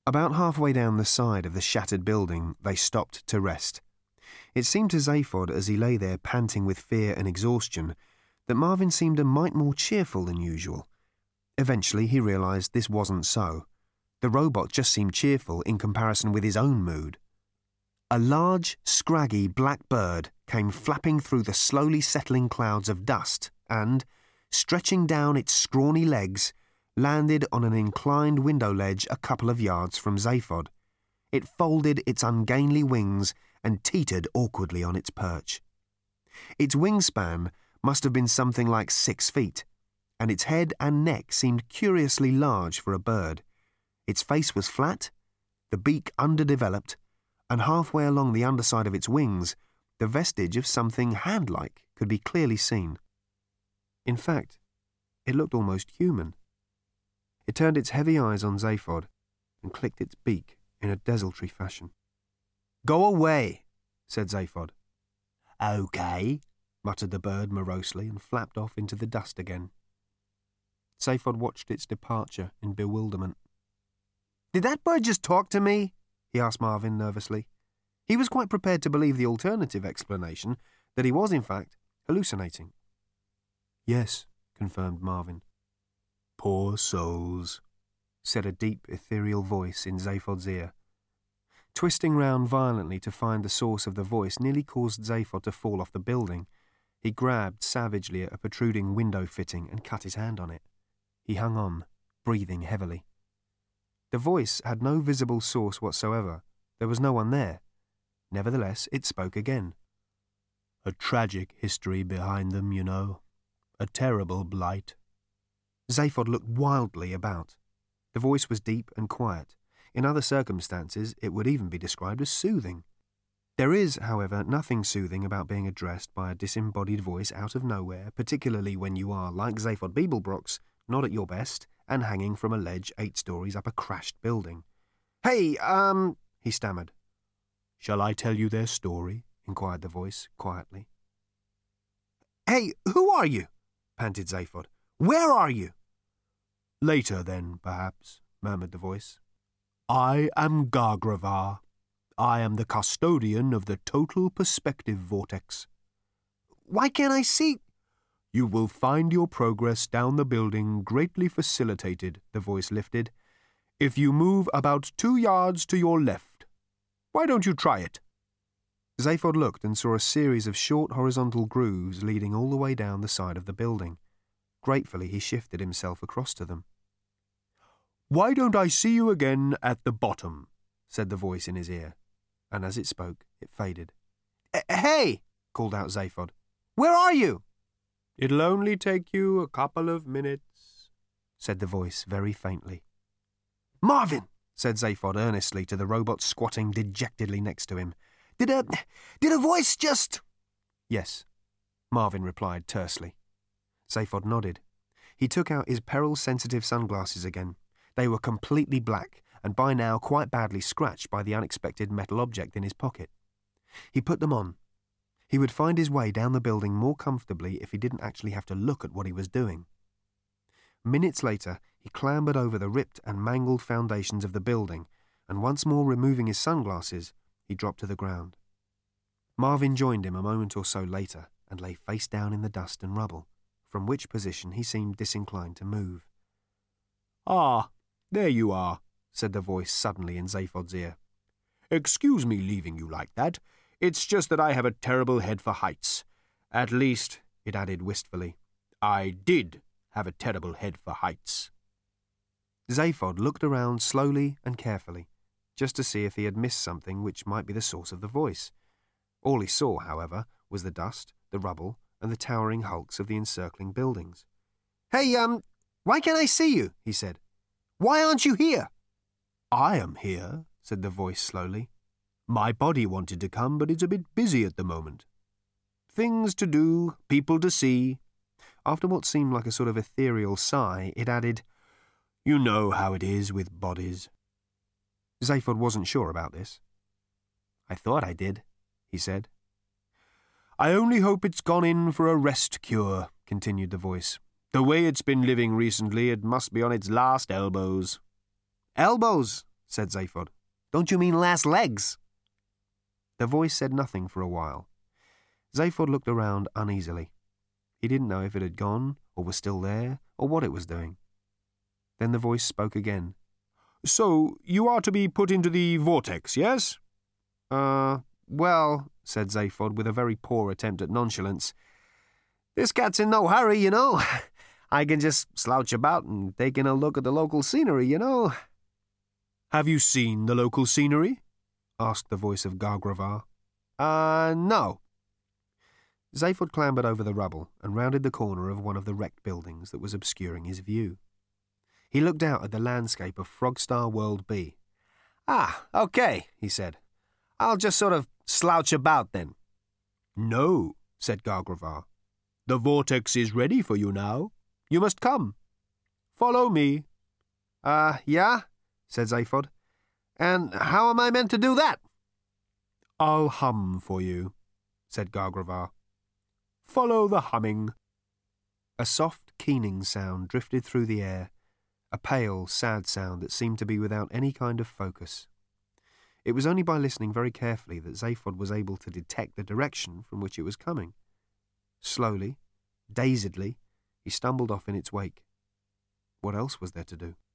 About halfway down the side of the shattered building, they stopped to rest. It seemed to Zaphod, as he lay there panting with fear and exhaustion, that Marvin seemed a mite more cheerful than usual. Eventually he realised this wasn't so. The robot just seemed cheerful in comparison with his own mood. A large, scraggy black bird came flapping through the slowly settling clouds of dust and, stretching down its scrawny legs, landed on an inclined window ledge a couple of yards from Zaphod. It folded its ungainly wings and teetered awkwardly on its perch. Its wingspan must have been something like 6 feet, and its head and neck seemed curiously large for a bird. Its face was flat, the beak underdeveloped, and halfway along the underside of its wings, the vestige of something hand-like could be clearly seen. In fact, it looked almost human. It turned its heavy eyes on Zaphod and clicked its beak in a desultory fashion. "Go away," said Zaphod. "Okay," muttered the bird morosely and flapped off into the dust again. Zaphod watched its departure in bewilderment. "Did that bird just talk to me?" he asked Marvin nervously. He was quite prepared to believe the alternative explanation, that he was in fact hallucinating. "Yes," confirmed Marvin. "Poor souls," said a deep, ethereal voice in Zaphod's ear. Twisting round violently to find the source of the voice nearly caused Zaphod to fall off the building. He grabbed savagely at a protruding window fitting and cut his hand on it. He hung on, breathing heavily. The voice had no visible source whatsoever. There was no one there. Nevertheless, it spoke again. "A tragic history behind them, you know. A terrible blight." Zaphod looked wildly about. The voice was deep and quiet. In other circumstances, it would even be described as soothing. There is, however, nothing soothing about being addressed by a disembodied voice out of nowhere, particularly when you are, like Zaphod Beeblebrox, not at your best and hanging from a ledge 8 stories up a crashed building. "Hey, he stammered. "Shall I tell you their story?" inquired the voice, quietly. "Hey, who are you?" panted Zaphod. "Where are you?" "Later, then, perhaps," murmured the voice. "I am Gargravar. I am the custodian of the total perspective vortex." "Why can't I see?" "You will find your progress down the building greatly facilitated," the voice lifted, "if you move about 2 yards to your left. Why don't you try it?" Zaphod looked and saw a series of short horizontal grooves leading all the way down the side of the building. Gratefully, he shifted himself across to them. "Why don't I see you again at the bottom?" said the voice in his ear, and as it spoke, it faded. "Hey!" called out Zaphod. "Where are you?" "It'll only take you a couple of minutes," said the voice very faintly. "Marvin!" said Zaphod earnestly to the robot squatting dejectedly next to him. Did a voice just—" "Yes," Marvin replied tersely. Zaphod nodded. He took out his peril-sensitive sunglasses again. They were completely black and by now quite badly scratched by the unexpected metal object in his pocket. He put them on. He would find his way down the building more comfortably if he didn't actually have to look at what he was doing. Minutes later, he clambered over the ripped and mangled foundations of the building, and once more removing his sunglasses, he dropped to the ground. Marvin joined him a moment or so later and lay face down in the dust and rubble, from which position he seemed disinclined to move. "Ah, there you are," said the voice suddenly in Zaphod's ear. "Excuse me leaving you like that. It's just that I have a terrible head for heights. At least," it added wistfully, "I did have a terrible head for heights." Zaphod looked around slowly and carefully, just to see if he had missed something which might be the source of the voice. All he saw, however, was the dust, the rubble, and the towering hulks of the encircling buildings. "Hey, why can't I see you?" he said. "Why aren't you here?" "I am here," said the voice slowly. "My body wanted to come, but it's a bit busy at the moment. Things to do, people to see." After what seemed like a sort of ethereal sigh, it added, "You know how it is with bodies." Zaphod wasn't sure about this. "I thought I did," he said. "I only hope it's gone in for a rest cure," continued the voice. "The way it's been living recently, it must be on its last elbows." "Elbows," said Zaphod. "Don't you mean last legs?" The voice said nothing for a while. Zaphod looked around uneasily. He didn't know if it had gone, or was still there, or what it was doing. Then the voice spoke again. "So, you are to be put into the vortex, yes?" Well," said Zaphod with a very poor attempt at nonchalance. "This cat's in no hurry, you know. I can just slouch about and take in a look at the local scenery, you know." "Have you seen the local scenery?" asked the voice of Gargravar. No." Zaphod clambered over the rubble and rounded the corner of one of the wrecked buildings that was obscuring his view. He looked out at the landscape of Frogstar World B. "Ah, okay," he said. "I'll just sort of slouch about then." "No," said Gargravar. "The vortex is ready for you now. You must come. Follow me." Yeah," said Zaphod. "And how am I meant to do that?" "I'll hum for you," said Gargravar. "Follow the humming." A soft, keening sound drifted through the air, a pale, sad sound that seemed to be without any kind of focus. It was only by listening very carefully that Zaphod was able to detect the direction from which it was coming. Slowly, dazedly, he stumbled off in its wake. What else was there to do?